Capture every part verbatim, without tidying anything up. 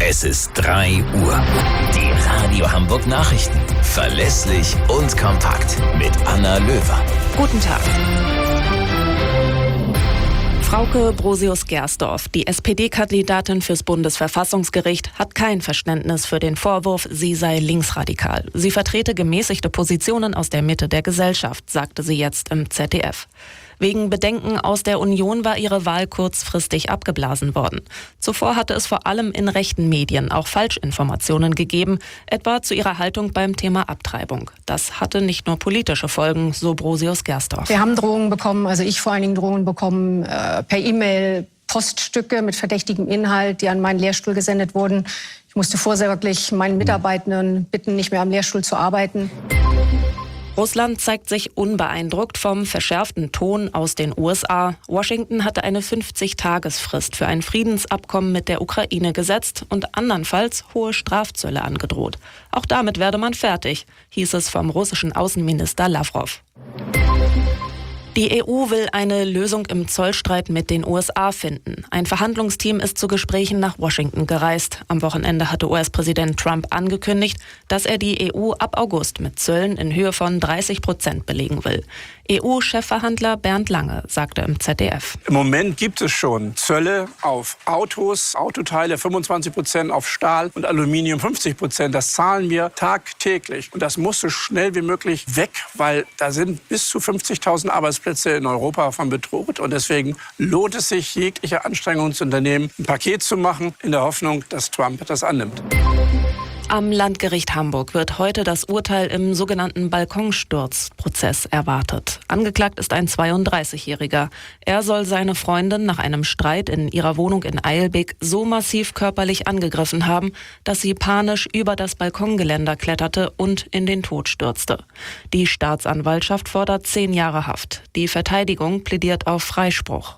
Es ist drei Uhr. Die Radio Hamburg Nachrichten. Verlässlich und kompakt. Mit Anna Löwer. Guten Tag. Frauke Brosius-Gersdorf, die S P D-Kandidatin fürs Bundesverfassungsgericht, hat kein Verständnis für den Vorwurf, sie sei linksradikal. Sie vertrete gemäßigte Positionen aus der Mitte der Gesellschaft, sagte sie jetzt im Z D F. Wegen Bedenken aus der Union war ihre Wahl kurzfristig abgeblasen worden. Zuvor hatte es vor allem in rechten Medien auch Falschinformationen gegeben, etwa zu ihrer Haltung beim Thema Abtreibung. Das hatte nicht nur politische Folgen, so Brosius-Gersdorf. Wir haben Drohungen bekommen, also ich vor allen Dingen Drohungen bekommen, äh, per E-Mail, Poststücke mit verdächtigem Inhalt, die an meinen Lehrstuhl gesendet wurden. Ich musste vorsorglich meinen Mitarbeitenden bitten, nicht mehr am Lehrstuhl zu arbeiten. Russland zeigt sich unbeeindruckt vom verschärften Ton aus den U S A. Washington hatte eine fünfzig-Tagesfrist für ein Friedensabkommen mit der Ukraine gesetzt und andernfalls hohe Strafzölle angedroht. Auch damit werde man fertig, hieß es vom russischen Außenminister Lavrov. Die E U will eine Lösung im Zollstreit mit den U S A finden. Ein Verhandlungsteam ist zu Gesprächen nach Washington gereist. Am Wochenende hatte U S-Präsident Trump angekündigt, dass er die E U ab August mit Zöllen in Höhe von dreißig Prozent belegen will. E U-Chefverhandler Bernd Lange sagte im Z D F. Im Moment gibt es schon Zölle auf Autos, Autoteile fünfundzwanzig Prozent, auf Stahl und Aluminium fünfzig Prozent. Das zahlen wir tagtäglich. Und das muss so schnell wie möglich weg, weil da sind bis zu fünfzigtausend Arbeitsplätze in Europa von bedroht. Und deswegen lohnt es sich, jegliche Anstrengungen zu unternehmen, ein Paket zu machen, in der Hoffnung, dass Trump das annimmt. Am Landgericht Hamburg wird heute das Urteil im sogenannten Balkonsturzprozess erwartet. Angeklagt ist ein zweiunddreißigjähriger. Er soll seine Freundin nach einem Streit in ihrer Wohnung in Eilbek so massiv körperlich angegriffen haben, dass sie panisch über das Balkongeländer kletterte und in den Tod stürzte. Die Staatsanwaltschaft fordert zehn Jahre Haft. Die Verteidigung plädiert auf Freispruch.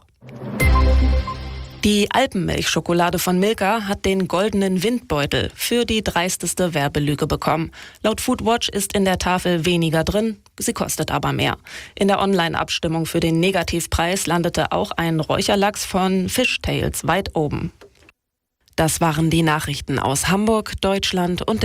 Die Alpenmilchschokolade von Milka hat den goldenen Windbeutel für die dreisteste Werbelüge bekommen. Laut Foodwatch ist in der Tafel weniger drin, sie kostet aber mehr. In der Online-Abstimmung für den Negativpreis landete auch ein Räucherlachs von Fishtails weit oben. Das waren die Nachrichten aus Hamburg, Deutschland und